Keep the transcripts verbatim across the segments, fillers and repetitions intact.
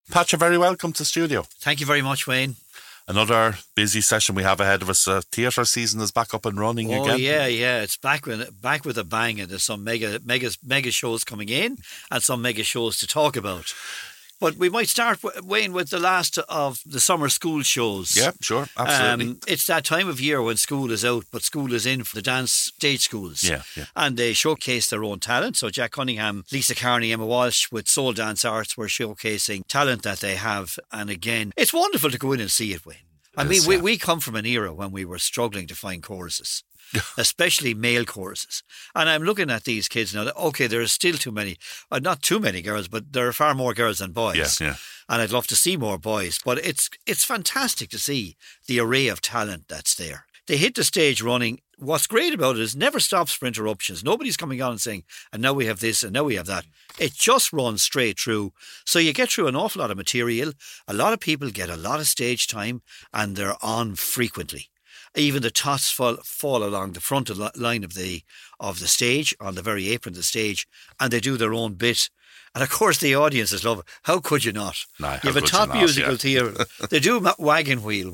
Pat, you're very welcome to studio. Thank you very much, Wayne. Another busy session we have ahead of us. Uh, theatre season is back up and running oh, again. Oh yeah, yeah, it's back with back with a bang, and there's some mega, mega, mega shows coming in, and some mega shows to talk about. But we might start, Wayne, with the last of the summer school shows. Yeah, sure, absolutely. Um, it's that time of year when school is out, but school is in for the dance stage schools. Yeah, yeah. And they showcase their own talent. So Jack Cunningham, Lisa Carney, Emma Walsh with Soul Dance Arts were showcasing talent that they have. And again, it's wonderful to go in and see it, Wayne. I mean, we, we come from an era when we were struggling to find choruses, especially male choruses. And I'm looking at these kids now. Okay, there are still too many, uh, not too many girls, but there are far more girls than boys. Yeah, yeah. And I'd love to see more boys. But it's it's fantastic to see the array of talent that's there. They hit the stage running. What's great about it is it never stops for interruptions. Nobody's coming on and saying, and now we have this, and now we have that. It just runs straight through. So you get through an awful lot of material. A lot of people get a lot of stage time, and they're on frequently. Even the tots fall, fall along the front of the line of the of the stage, on the very apron of the stage, and they do their own bit. And of course, the audiences love it. How could you not? No, you have a top not, musical yeah. theatre. They do wagon wheel,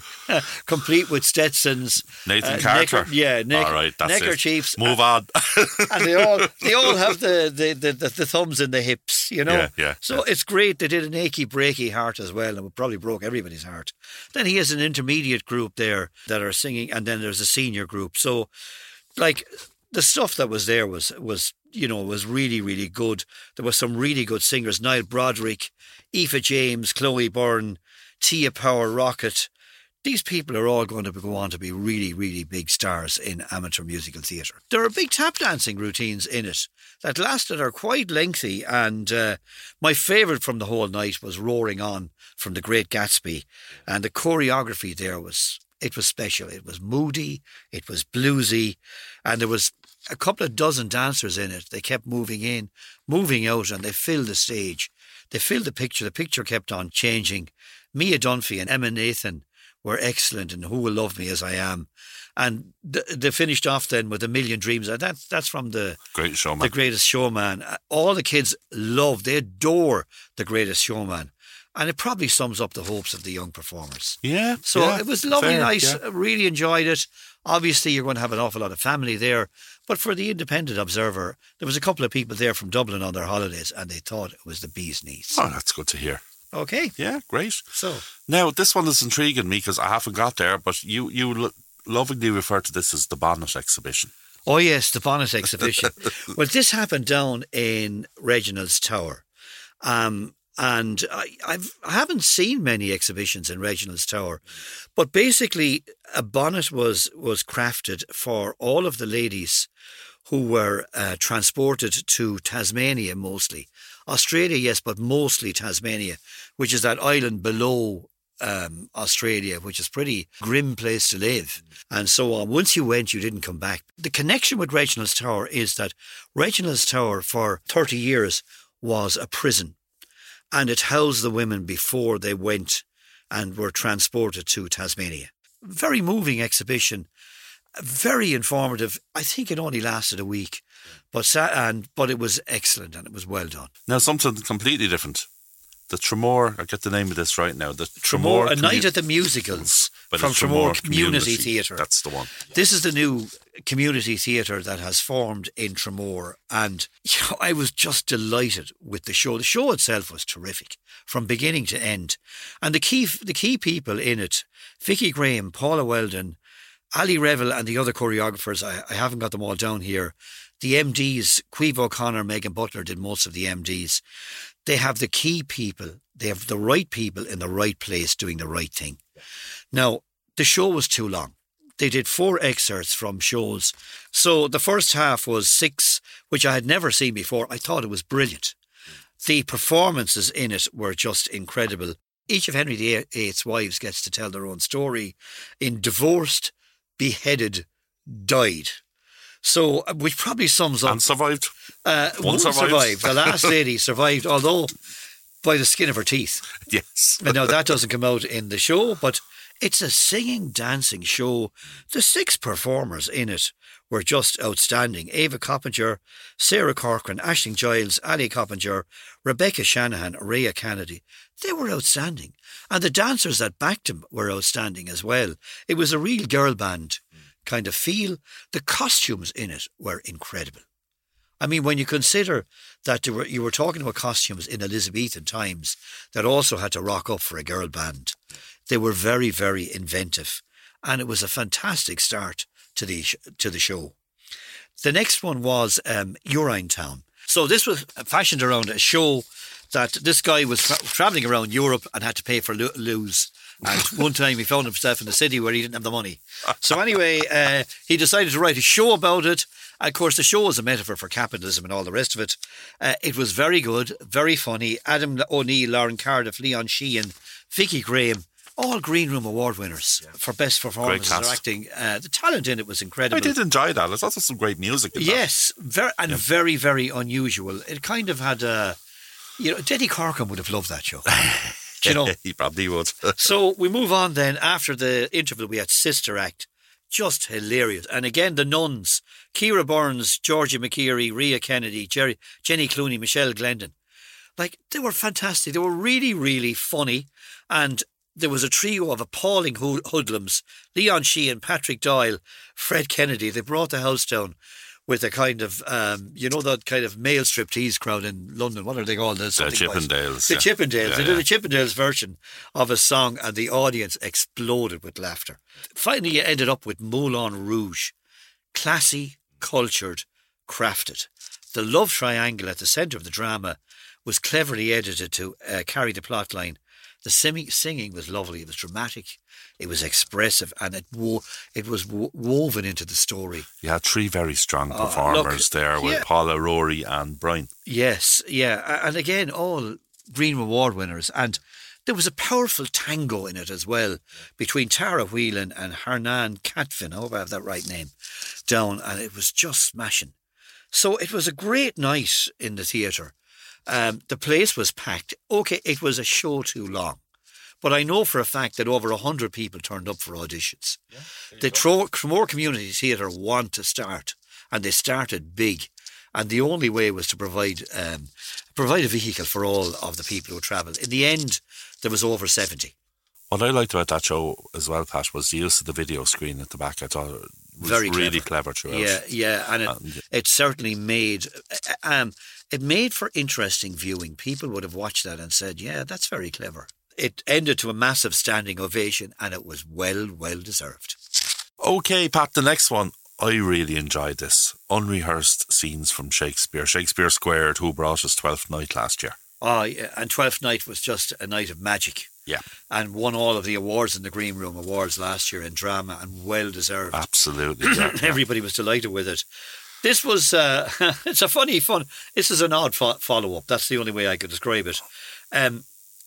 complete with Stetsons, Nathan uh, Carter. Necker, yeah, neck, all right, that's neckerchiefs. it. Move on. And they all they all have the, the, the, the, the thumbs in the hips, you know. Yeah, yeah. So yeah. it's great. They did an achy breaky heart as well, and it probably broke everybody's heart. Then he has an intermediate group there that are singing, and then there's a senior group. So, like, the stuff that was there was was. you know, was really, really good. There were some really good singers. Niall Broderick, Aoife James, Chloe Byrne, Tia Power, Rocket. These people are all going to go on to be really, really big stars in amateur musical theatre. There are big tap dancing routines in it that lasted are quite lengthy. And uh, my favourite from the whole night was Roaring On from The Great Gatsby. And the choreography there was, it was special. It was moody, it was bluesy, and there was a couple of dozen dancers in it. They kept moving in, moving out, and they filled the stage. They filled the picture. The picture kept on changing. Mia Dunphy and Emma Nathan were excellent in Who Will Love Me As I Am. And th- they finished off then with A Million Dreams. And that, that's from the, Great Showman. the Greatest Showman. All the kids love, they adore The Greatest Showman. And it probably sums up the hopes of the young performers. Yeah. So yeah, it was lovely, fair, nice. Yeah. Really enjoyed it. Obviously, you're going to have an awful lot of family there. But for the independent observer, there was a couple of people there from Dublin on their holidays, and they thought it was the bee's knees. Oh, that's good to hear. Okay. Yeah, great. So now, this one is intriguing me because I haven't got there, but you, you lo- lovingly refer to this as the Bonnet Exhibition. Oh, yes, the Bonnet Exhibition. Well, this happened down in Reginald's Tower. Um, and I, I've, I haven't seen many exhibitions in Reginald's Tower. But basically, a bonnet was, was crafted for all of the ladies who were uh, transported to Tasmania mostly. Australia, yes, but mostly Tasmania, which is that island below um, Australia, which is a pretty grim place to live. And so on. Once you went, you didn't come back. The connection with Reginald's Tower is that Reginald's Tower for thirty years was a prison. And it housed the women before they went and were transported to Tasmania. Very moving exhibition. Very informative. I think it only lasted a week, but and but it was excellent and it was well done. Now, something completely different. The Tramore, I get the name of this right now. The Tramore, Tramore A Night Commu- at the Musicals But from it's Tramore Tramore Community, Community Theatre. That's the one. This is the new community theatre that has formed in Tramore, and you know, I was just delighted with the show. The show itself was terrific from beginning to end, and the key the key people in it: Vicky Graham, Paula Weldon, Ali Revel, and the other choreographers. I, I haven't got them all down here. The M Ds, Queeve O'Connor, Megan Butler did most of the M Ds. They have the key people. They have the right people in the right place doing the right thing. Now, the show was too long. They did four excerpts from shows. So the first half was six, which I had never seen before. I thought it was brilliant. The performances in it were just incredible. Each of Henry the Eighth's wives gets to tell their own story in Divorced, Beheaded, Died. So, which probably sums up... And survived. Uh, One one survived. survived. The last lady survived, although by the skin of her teeth. Yes. And now that doesn't come out in the show, but It's a singing, dancing show. The six performers in it were just outstanding. Ava Coppinger, Sarah Corcoran, Aisling Giles, Ali Coppinger, Rebecca Shanahan, Rhea Kennedy. They were outstanding. And the dancers that backed them were outstanding as well. It was a real girl band kind of feel. The costumes in it were incredible. I mean, when you consider that you were, you were talking about costumes in Elizabethan times that also had to rock up for a girl band, they were very, very inventive. And it was a fantastic start to the to the show. The next one was um, Urinetown. So this was fashioned around a show that this guy was tra- travelling around Europe and had to pay for lo- lose. And one time he found himself in a city where he didn't have the money. So anyway, uh, he decided to write a show about it. Of course, the show is a metaphor for capitalism and all the rest of it. Uh, it was very good, very funny. Adam O'Neill, Lauren Cardiff, Leon Sheehan, Vicky Graham, all Green Room Award winners yeah. for best performances or acting. Uh, the talent in it was incredible. I did enjoy that. There's also some great music in yes, that. Very, and yeah. very, very unusual. It kind of had a, you know, Denny Corcoran would have loved that show. You know, he probably would. So we move on then. After the interval, we had Sister Act. Just hilarious. And again, the nuns, Ciara Burns, Georgie McKeary, Rhea Kennedy, Jerry, Jenny Clooney, Michelle Glendon. Like, they were fantastic. They were really, really funny. And there was a trio of appalling hoodlums. Leon Sheehan, Patrick Doyle, Fred Kennedy. They brought the house down with a kind of, um, you know, that kind of male striptease crowd in London. What are they called? The Chippendales. The yeah. Chippendales. Yeah, they yeah. did a Chippendales version of a song and the audience exploded with laughter. Finally, you ended up with Moulin Rouge. Classy, cultured, crafted. The love triangle at the centre of the drama was cleverly edited to uh, carry the plot line. The singing, singing was lovely. It was dramatic. It was expressive, and it wo- it was wo- woven into the story. You had three very strong Oh, performers look, there with yeah. Paula, Rory and Brian. Yes, yeah. And again, all Green Award winners. And there was a powerful tango in it as well between Tara Whelan and Hernan Catvin. I hope I have that right name down. And it was just smashing. So it was a great night in the theatre. Um, the place was packed. Okay, it was a show too long. But I know for a fact that over one hundred people turned up for auditions. Yeah, the Tro- Tramore Community Theatre want to start, and they started big. And the only way was to provide um, provide a vehicle for all of the people who travelled. In the end, there was over seventy. What I liked about that show as well, Pat, was the use of the video screen at the back. I thought it was Very really clever. clever throughout. Yeah, yeah, and it, And- it certainly made um, it made for interesting viewing. People would have watched that and said, "Yeah, that's very clever." It ended to a massive standing ovation, and it was well, well deserved. Okay, Pat, the next one. I really enjoyed this. Unrehearsed scenes from Shakespeare. Shakespeare Squared, who brought us Twelfth Night last year. Oh, yeah, and Twelfth Night was just a night of magic. Yeah. And won all of the awards in the Green Room Awards last year in drama, and well deserved. Absolutely. Yeah, yeah. Everybody was delighted with it. This was, uh, it's a funny fun. This is an odd fo- follow-up. That's the only way I could describe it. Um,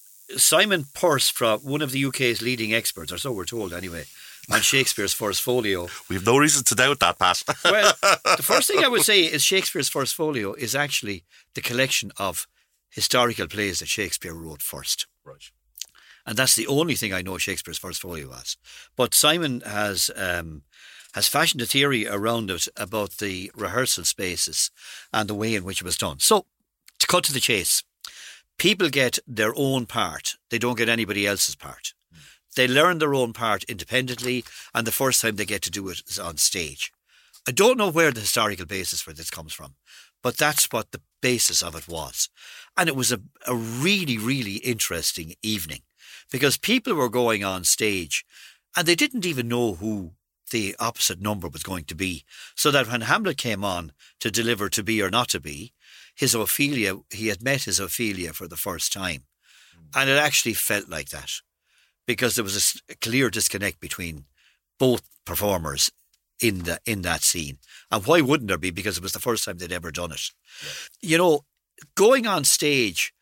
Simon Peirce, from one of the U K's leading experts, or so we're told anyway, on Shakespeare's First Folio. We've no reason to doubt that, Pat. Well, the first thing I would say is Shakespeare's First Folio is actually the collection of historical plays that Shakespeare wrote first. Right. And that's the only thing I know Shakespeare's First Folio has. But Simon has um, has fashioned a theory around it about the rehearsal spaces and the way in which it was done. So, to cut to the chase, people get their own part. They don't get anybody else's part. Mm. They learn their own part independently, and the first time they get to do it is on stage. I don't know where the historical basis for this comes from, but that's what the basis of it was. And it was a, a really, really interesting evening because people were going on stage and they didn't even know who the opposite number was going to be. So that when Hamlet came on to deliver To Be or Not to Be, his Ophelia, he had met his Ophelia for the first time. And it actually felt like that because there was a clear disconnect between both performers in the in that scene. And why wouldn't there be? Because it was the first time they'd ever done it. Yeah. You know, going on stage,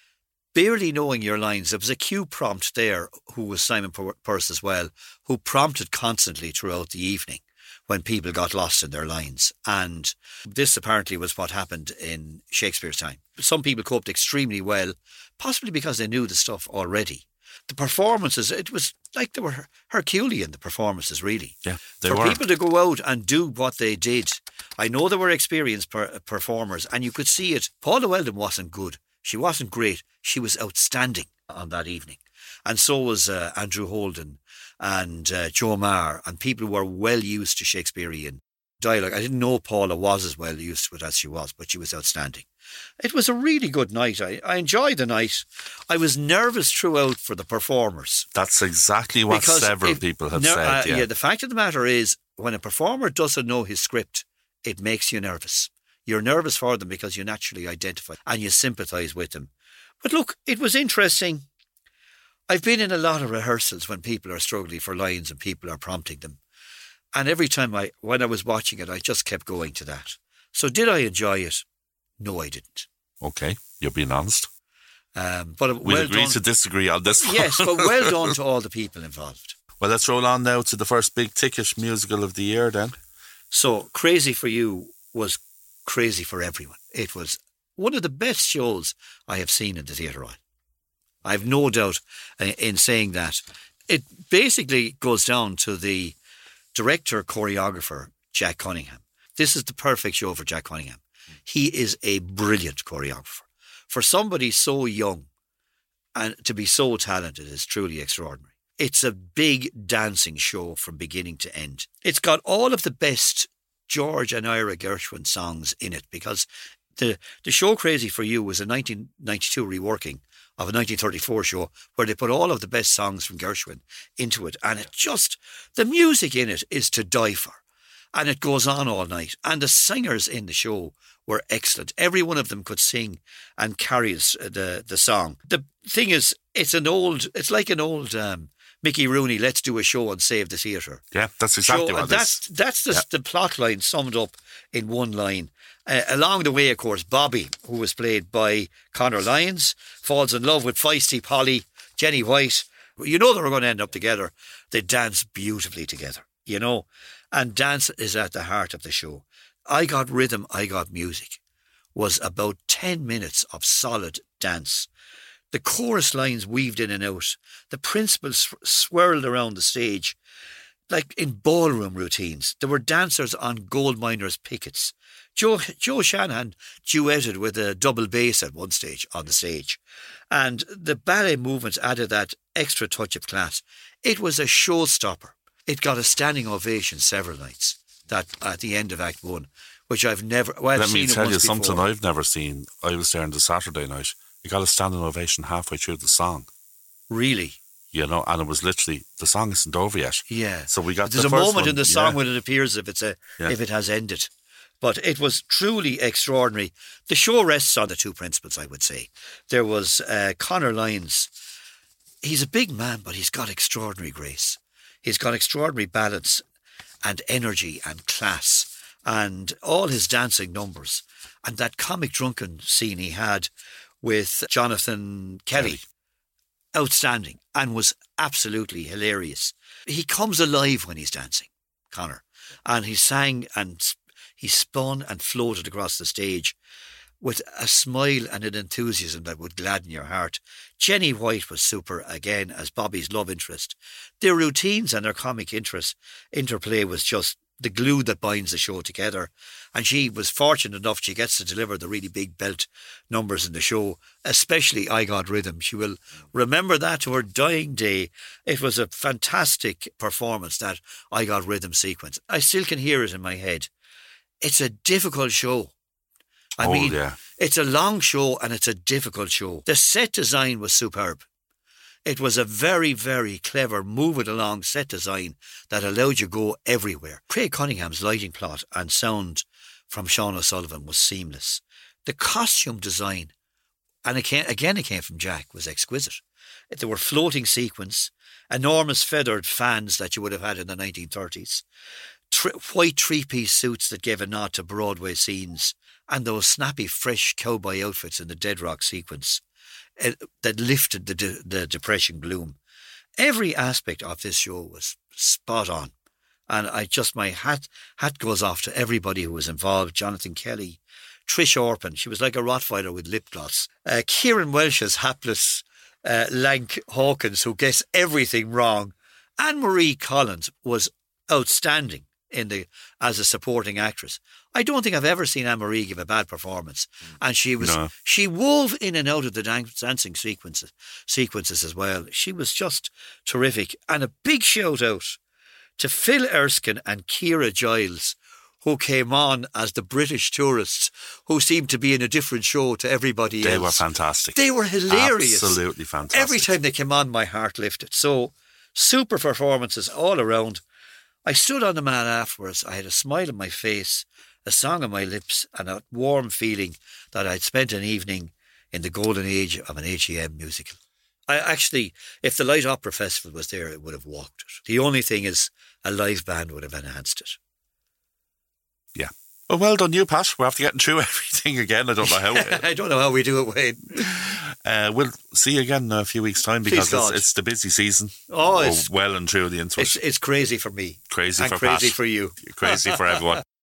barely knowing your lines, there was a cue prompt there, who was Simon Peirce as well, who prompted constantly throughout the evening when people got lost in their lines. And this apparently was what happened in Shakespeare's time. Some people coped extremely well, possibly because they knew the stuff already. The performances, it was like they were Herculean, the performances, really. Yeah, they For were. people to go out and do what they did, I know they were experienced per- performers, and you could see it. Paula Weldon wasn't good. She wasn't great. She was outstanding on that evening. And so was uh, Andrew Holden and uh, Joe Marr, and people who were well used to Shakespearean dialogue. I didn't know Paula was as well used to it as she was, but she was outstanding. It was a really good night. I, I enjoyed the night. I was nervous throughout for the performers. That's exactly what Because several if- people have no, said. uh, yeah. yeah, the fact of the matter is, when a performer doesn't know his script, it makes you nervous. You're nervous for them because you naturally identify and you sympathise with them. But look, it was interesting. I've been in a lot of rehearsals when people are struggling for lines and people are prompting them. And every time I, when I was watching it, I just kept going to that. So did I enjoy it? No, I didn't. Okay, you're being honest. Um, but We'll well agree done. to disagree on this one. Yes, but well done to all the people involved. Well, let's roll on now to the first big ticket musical of the year then. So Crazy for You was crazy for everyone. It was one of the best shows I have seen in the Theatre Royal. I have no doubt uh, in saying that. It basically goes down to the director, choreographer, Jack Cunningham. This is the perfect show for Jack Cunningham. He is a brilliant choreographer. For somebody so young and to be so talented is truly extraordinary. It's a big dancing show from beginning to end. It's got all of the best George and Ira Gershwin songs in it, because the, the show Crazy for You was a nineteen ninety-two reworking of a nineteen thirty-four show where they put all of the best songs from Gershwin into it. And it just, the music in it is to die for. And it goes on all night. And the singers in the show were excellent. Every one of them could sing and carries the, the song. The thing is, it's an old, it's like an old um, Mickey Rooney, let's do a show and save the theatre. Yeah, that's exactly show. what And it that's, is. that's the, Yeah. the plot line summed up in one line. Uh, along the way, of course, Bobby, who was played by Conor Lyons, falls in love with feisty Polly, Jenny White. You know they were going to end up together. They dance beautifully together, you know. And dance is at the heart of the show. I Got Rhythm, I Got Music was about ten minutes of solid dance. The chorus lines weaved in and out. The principals swirled around the stage like in ballroom routines. There were dancers on gold miners' pickets. Joe, Joe Shanahan duetted with a double bass at one stage on the stage. And the ballet movements added that extra touch of class. It was a showstopper. It got a standing ovation several nights that at the end of Act One, which I've never... Well, I've Let me seen it tell you once something before. I've never seen. I was there on the Saturday night. You got a standing ovation halfway through the song, Really? you know, and it was literally, the song isn't over yet. Yeah. So we got There's the a first moment one, in the song yeah. when it appears if it's a Yeah. if it has ended. But it was truly extraordinary. The show rests on the two principles, I would say. There was uh, Conor Lyons. He's a big man, but he's got extraordinary grace. He's got extraordinary balance and energy and class and all his dancing numbers. And that comic drunken scene he had with Jonathan Kelly. Kelly. Outstanding and was absolutely hilarious. He comes alive when he's dancing, Conor. And he sang and he spun and floated across the stage with a smile and an enthusiasm that would gladden your heart. Jenny White was super again as Bobby's love interest. Their routines and their comic interest interplay was just the glue that binds the show together. And she was fortunate enough she gets to deliver the really big belt numbers in the show, especially I Got Rhythm. She will remember that to her dying day. It was a fantastic performance, that I Got Rhythm sequence. I still can hear it in my head. It's a difficult show. I Oh, mean, yeah. it's a long show and it's a difficult show. The set design was superb. It was a very, very clever move it along set design that allowed you to go everywhere. Craig Cunningham's lighting plot and sound from Sean O'Sullivan was seamless. The costume design, and it came, again it came from Jack, was exquisite. There were floating sequins, enormous feathered fans that you would have had in the nineteen thirties, tri- white three-piece suits that gave a nod to Broadway scenes, and those snappy, fresh cowboy outfits in the Dead Rock sequence uh, that lifted the de- the depression gloom. Every aspect of this show was spot on. And I just, my hat hat goes off to everybody who was involved. Jonathan Kelly, Trish Orpin, she was like a Rottweiler with lip gloss. Uh, Kieran Welsh's hapless uh, lank Hawkins who gets everything wrong. Anne-Marie Collins was outstanding in the as a supporting actress. I don't think I've ever seen Anne-Marie give a bad performance, and she was No. she wove in and out of the dan- dancing sequences sequences as well. She was just terrific, and a big shout out to Phil Erskine and Ciara Giles, who came on as the British tourists, who seemed to be in a different show to everybody They else. were fantastic. They were hilarious. Absolutely fantastic. Every time they came on, my heart lifted. So, super performances all around. I stood on the man afterwards. I had a smile on my face, a song on my lips, and a warm feeling that I'd spent an evening in the golden age of an H E M musical. I actually, if the Light Opera Festival was there, it would have walked it. The only thing is, a live band would have enhanced it. Yeah. Well, well done you, Pat. We're after getting through everything again. I don't know how. I don't know how we do it, Wayne. Uh, we'll see you again in a few weeks' time because Please it's, God. it's the busy season. Oh, We're it's, well and truly into it. it's, it's crazy for me. Crazy and for crazy Pat. for you. Crazy for everyone.